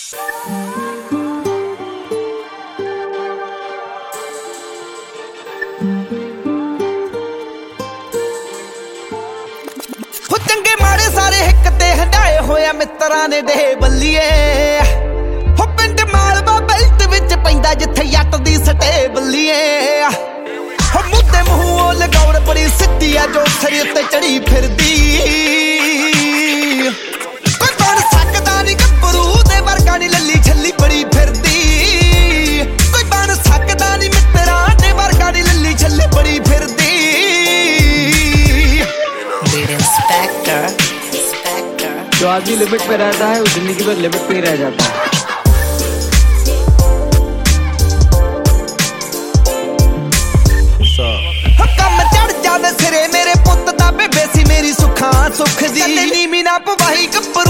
चंगे माड़े सारे हिक ते हंडाए होया मित्रां ने दे बल्लीए हो पिंड मालवा बेल्ट विच पैंदा जिथे जट दी स्टेबलीए हो मुद्दे मूंहों लगौड़ बड़ी सिद्धी आ जो सिर ते चढ़ी फिरदी कोई बन सकदा नहीं गब्बरू दे वर्गा नी लल्ली छल्ली बड़ी फिरदी कोई बन सकदा नहीं मित्रां दे वर्गा नी लल्ली छल्ली बड़ी फिरदी जो आदमी लिमिट पे रहता है वो जिंदगी भर लिमिट पे ही रह जाता है। कम चढ़ जावे सिरे मेरे पुत दा बेबे सी मेरी सुखा सुख दी नीमी ना पवाही गब्बरू